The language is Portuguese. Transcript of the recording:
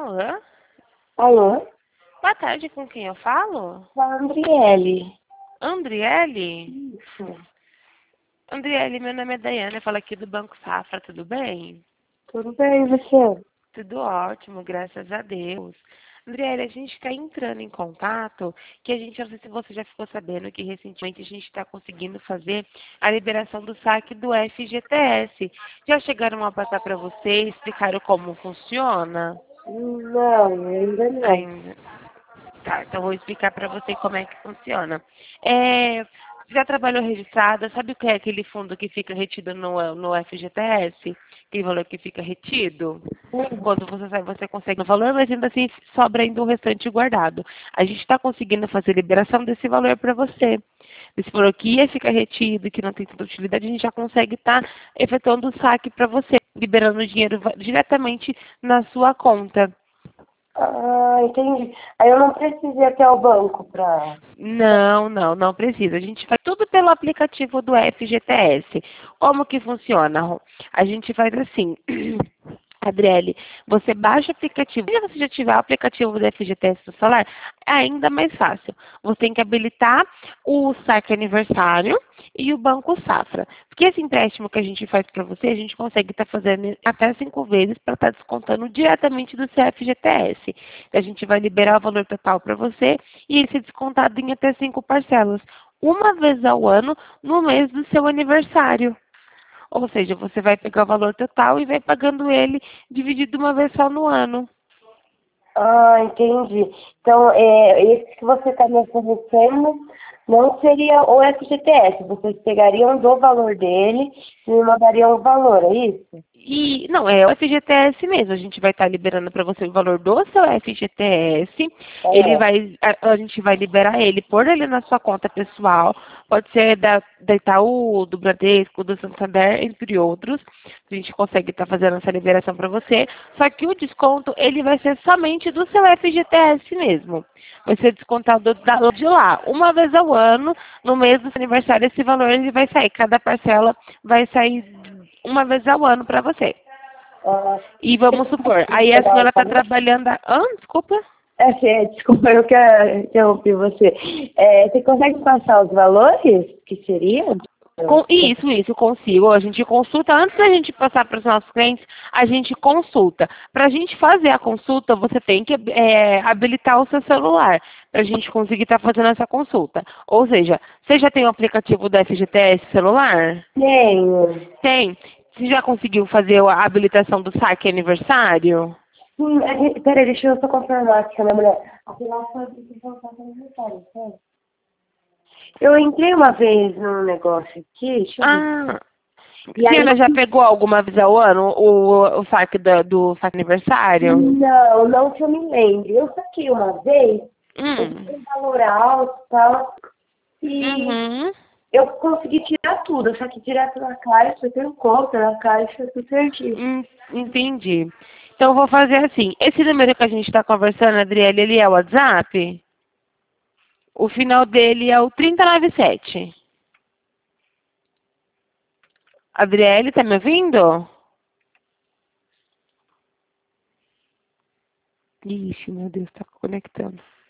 Alô? Alô? Boa tarde, com quem eu falo? Fala, Andriele. Andriele? Isso. Andriele, meu nome é Daiane, eu falo aqui do Banco Safra, tudo bem? Tudo bem, e você? Tudo ótimo, graças a Deus. Andriele, a gente está entrando em contato, que a gente, não sei se você já ficou sabendo, que recentemente a gente está conseguindo fazer a liberação do saque do FGTS. Já chegaram a passar para você, explicaram como funciona? Não, ainda não. Ainda. Tá, então vou explicar para você como é que funciona. É, já trabalhou registrada, sabe o que é aquele fundo que fica retido no FGTS? Aquele valor que fica retido? Quando você sai, você consegue o valor, mas ainda assim sobra ainda o restante guardado. A gente está conseguindo fazer liberação desse valor para você. Esse valor que ia ficar retido, que não tem tanta utilidade, a gente já consegue estar efetuando o saque para você, liberando o dinheiro diretamente na sua conta. Ah, entendi. Aí eu não preciso ir até o banco pra... Não precisa. A gente faz tudo pelo aplicativo do FGTS. Como que funciona? A gente faz assim. Adriele, você baixa o aplicativo. Se você já tiver o aplicativo do FGTS no celular, é ainda mais fácil. Você tem que habilitar o saque aniversário e o Banco Safra. Porque esse empréstimo que a gente faz para você, a gente consegue estar fazendo até 5 vezes para estar descontando diretamente do seu FGTS. A gente vai liberar o valor total para você e ele ser descontado em até 5 parcelas. Uma vez ao ano, no mês do seu aniversário. Ou seja, você vai pegar o valor total e vai pagando ele dividido uma vez só no ano. Ah, entendi. Então, esse que você está me oferecendo não seria o FGTS. Vocês pegariam do valor dele e me mandariam o valor, é isso? E não, é o FGTS mesmo. A gente vai estar liberando para você o valor do seu FGTS. Ele É. vai, a gente vai liberar ele, pôr ele na sua conta pessoal. Pode ser da Itaú, do Bradesco, do Santander, entre outros. A gente consegue estar fazendo essa liberação para você. Só que o desconto, ele vai ser somente do seu FGTS mesmo. Vai ser descontado de lá. Uma vez ao ano, no mês do seu aniversário, esse valor ele vai sair. Cada parcela vai sair uma vez ao ano para você. Ah, E você vamos supor, consegue aí a pegar o senhora está valor? trabalhando. Desculpa. Desculpa, eu que interrompi você. Você consegue passar os valores que seriam? Isso, consigo. A gente consulta, antes da gente passar para os nossos clientes, a gente consulta. Para a gente fazer a consulta, você tem que habilitar o seu celular, para a gente conseguir estar fazendo essa consulta. Ou seja, você já tem o aplicativo do FGTS celular? Tenho. Tem. Você já conseguiu fazer a habilitação do saque aniversário? Sim, peraí, deixa eu só confirmar aqui com a minha mulher. Afinal, foi aniversário, sério? Eu entrei uma vez num negócio aqui, deixa eu ver. Ah, E a aí, senhora já pegou alguma vez ao ano o saque do saque aniversário? não que eu me lembre. Eu saquei uma vez, eu Hum. fiquei um valor alto e tal, e Uhum. eu consegui tirar tudo. Eu saquei direto na caixa, eu tenho conta na caixa, tudo certinho. Entendi. Então, eu vou fazer assim. Esse número que a gente está conversando, Adriele, ele é o WhatsApp? O final dele é o 3097. Adriele, tá me ouvindo? Ixi, meu Deus, tá conectando.